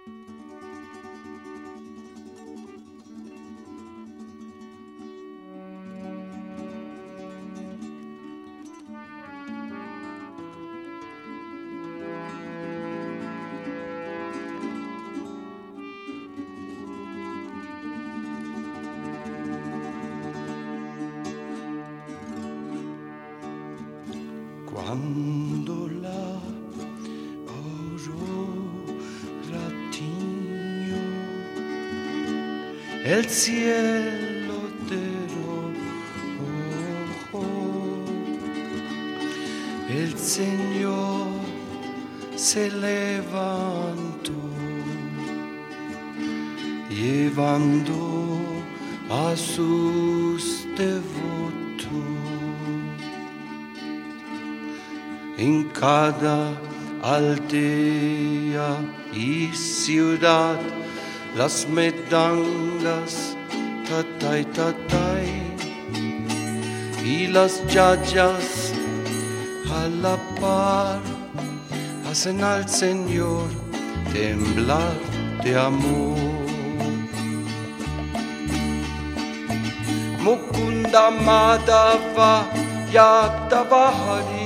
Quando la aurora tiñó el cielo de rojo, el Señor se levantó, llevando a sus devotos. En cada aldea y ciudad las medangas, tatay, tatay, y las yayas a la par hacen al Señor temblar de amor. Mukunda Madhava Yadava Hari,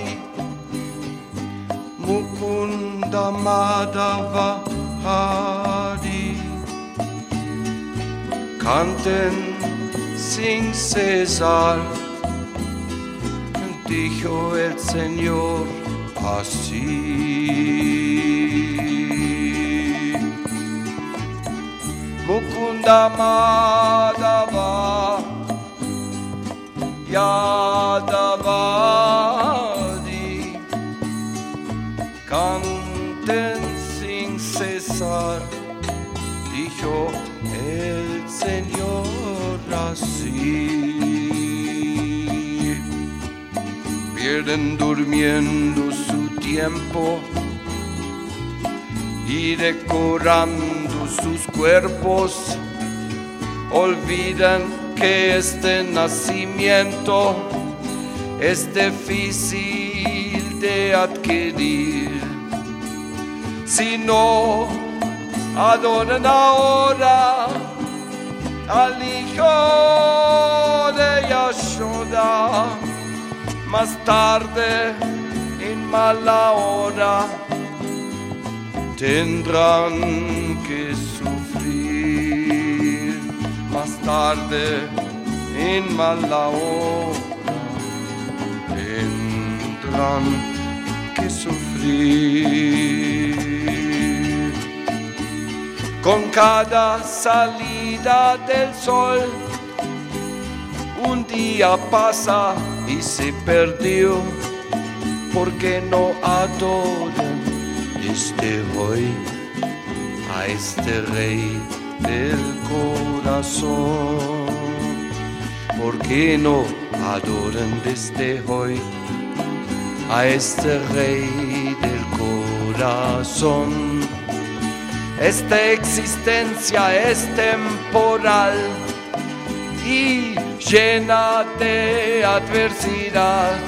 Mukunda Madhava Hari, canten sin cesar, dijo el Señor así. Mukunda Madhava Yadava Hari, canten sin cesar, dijo el Señor así. Pierden durmiendo su tiempo y decorando sus cuerpos, olvidan que este nacimiento es difícil de adquirir. Si no adoran ahora al hijo de Yashoda, más tarde, en mala hora, tendrán que sufrir. Más tarde, en mala hora, tendrán que sufrir. Con cada salida del sol, un día pasa y se perdió, porque no adoran desde hoy a este rey del corazón. ¿Por qué no adoran desde hoy a este rey del corazón? Esta existencia es temporal y llena de adversidad.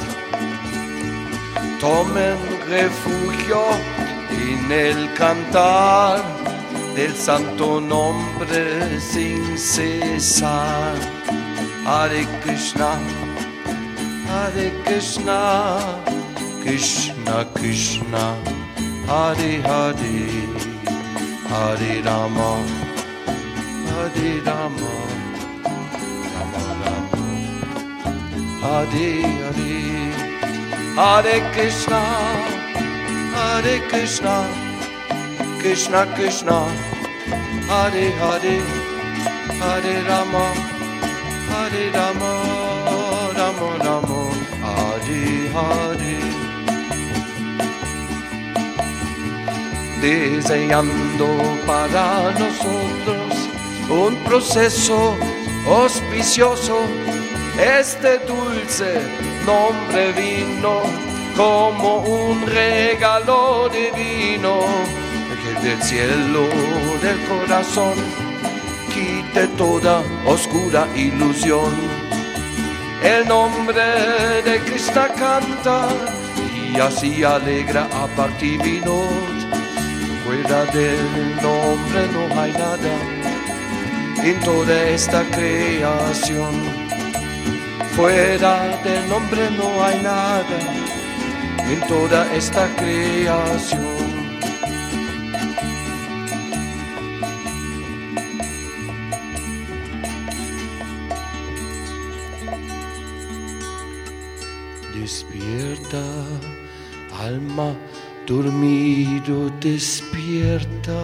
Tomen refugio en el cantar del santo nombre sin cesar. Hare Krishna, Hare Krishna, Krishna Krishna, Hare Hare, Hare Rama, Hare Rama, Rama Rama, Hare Hare, Hare Krishna, Hare Krishna, Krishna Krishna, Hare Hare, Hare Rama, Hare Rama, Rama Rama, Hare Hare. Deseando para nosotros un proceso auspicioso, este dulce nombre vino como un regalo divino, que del cielo del corazón quite toda oscura ilusión. El nombre de Krishna canta y así alegra a Bhaktivinoda. Fuera fuera del nombre no hay nada en toda esta creación. Fuera del nombre no hay nada en toda esta creación. Despierta, alma dormido, despierta.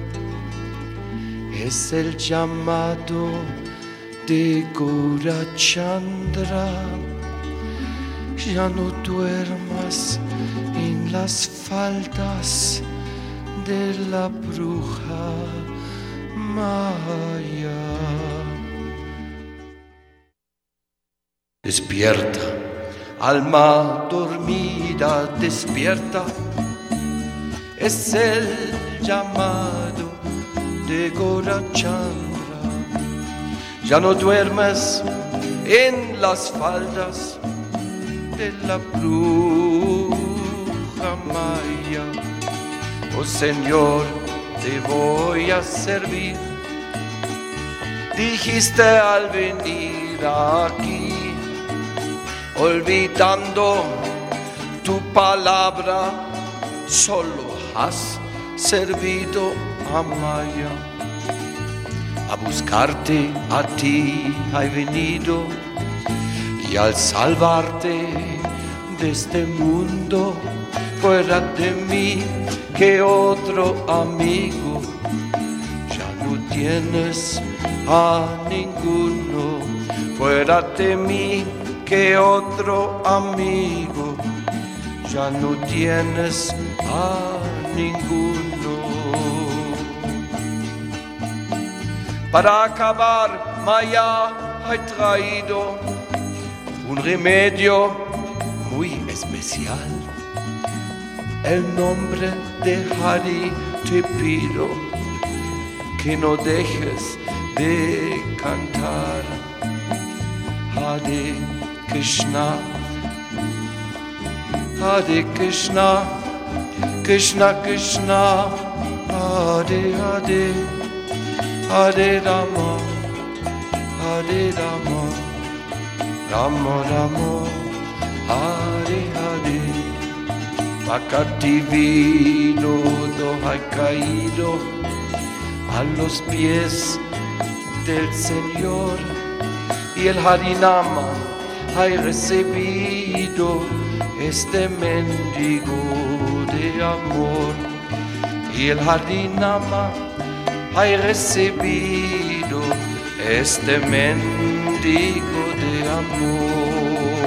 Es el llamado de Gaurachandra. Ya no duermas en las faldas de la bruja Maya. Despierta, alma dormida, despierta. Es el llamado de Gaurachandra. Ya no duermas en las faldas de la bruja Maya. Oh Señor, te voy a servir. Dijiste al venir aquí, olvidando tu palabra, solo has servido a Maya. A buscarte a ti he venido, y al salvarte de este mundo, fuera de mí que otro amigo, ya no tienes a ninguno. Fuera de mí que otro amigo, ya no tienes a ninguno. Para acabar, Maya ha traído un remedio muy especial. El nombre de Hari te pido, que no dejes de cantar. Hare Krishna, Hare Krishna, Krishna Krishna, Hare Hare, Hare Rama, Hare Rama, Rama Rama, Hare Hare. Bhakti vino ha caído a los pies del Señor, y el Harinama ha recibido este mendigo de amor. Y el Harinama ha recibido este mendigo de amor.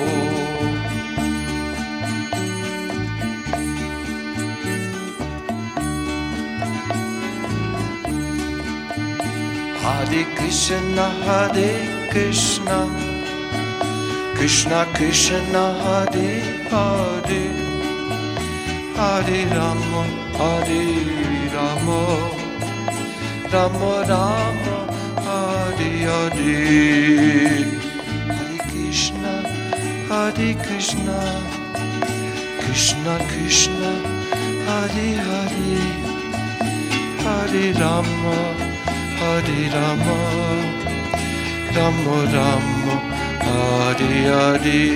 Hare Krishna, Hare Krishna, Krishna Krishna, Hare Hare, Hare Rama, Hare Rama, Rama Rama, Hare Hare. Hare Krishna, Hare Krishna, Krishna Krishna, Hare Hare, Hare Rama, Hare Rama, Rama Rama, Hare Hare.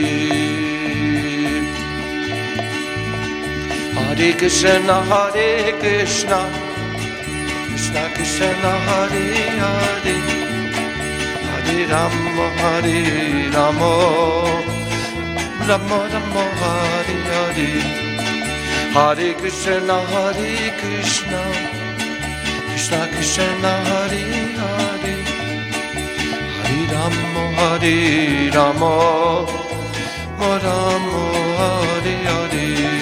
Hare Krishna, Hare Krishna, Krishna Krishna, Hare Hare, Hare Rama, Hare Rama, Rama Rama, Hare Hare. Hare Krishna, Hare Krishna, Krishna Krishna, Hare Hare, Hare Rama, Hare Rama, Rama Hare Hare.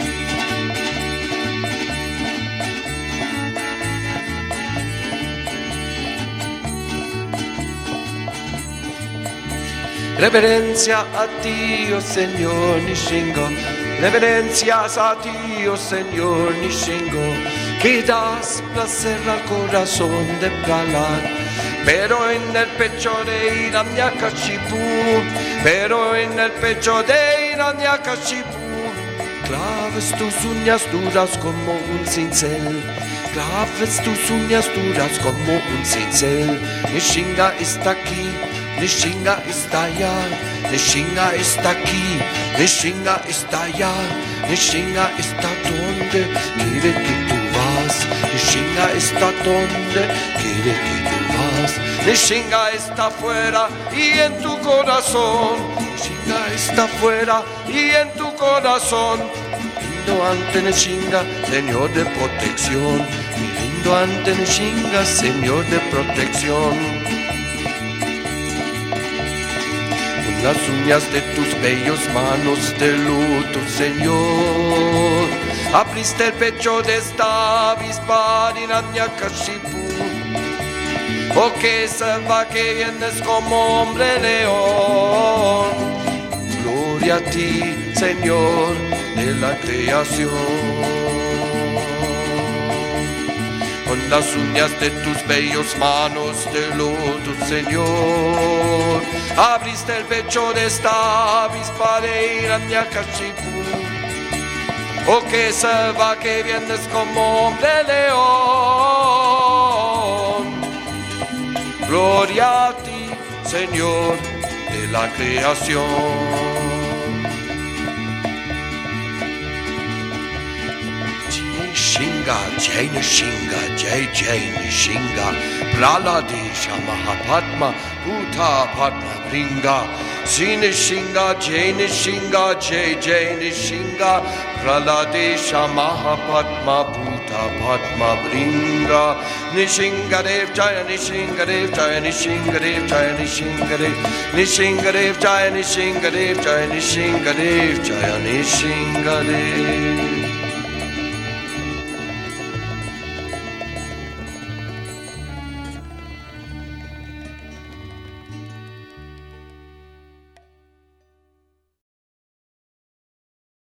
Reverencia a ti, oh Señor Nishingo. Reverencias a ti, oh Señor Nishingo, que das placer al corazón de Prahlad. Pero en el pecho de Hiranyakashipu, pero en el pecho de Hiranyakashipu, Claves tus uñas duras como un cincel. Claves tus uñas duras como un cincel. Nishinga está aquí, Nishinga está allá. Nishinga está aquí, Nishinga está allá. Nishinga está donde quiere que tú vas. Nishinga está donde quiere que tú vas. Nishinga está afuera y en tu corazón. Nishinga está afuera y en tu corazón. Rindo ante Nishinga, Señor de protección. Me rindo ante Nishinga, Señor de protección. Las uñas de tus bellos manos de luto, Señor. Abriste el pecho de esta avispa Hiranyakashipu. Oh, que salva que vienes como hombre león. Gloria a ti, Señor de la creación. Con las uñas de tus bellos manos de luto, Señor. Abriste el pecho de esta avispa de Hiranyakashipu. Oh, que salva que vienes como hombre león. Gloria a ti, Señor de la creación. Nishinga, Jai Nishinga, Jai Jai Nishinga, Praladesha Mahapadma, Bhuta Padma Bringa, Si Nishinga, Jai Nishinga, Jai Jai Nishinga, Praladesha Mahapadma, Bhuta Padma Bringa, Nishinga Dev Jaya, Nishinga Dev Jaya, Nishinga Dev Jaya, Nishinga Dev, Nishinga Dev Jaya, Nishinga Dev Jaya, Nishinga Dev Jaya, Nishinga Dev.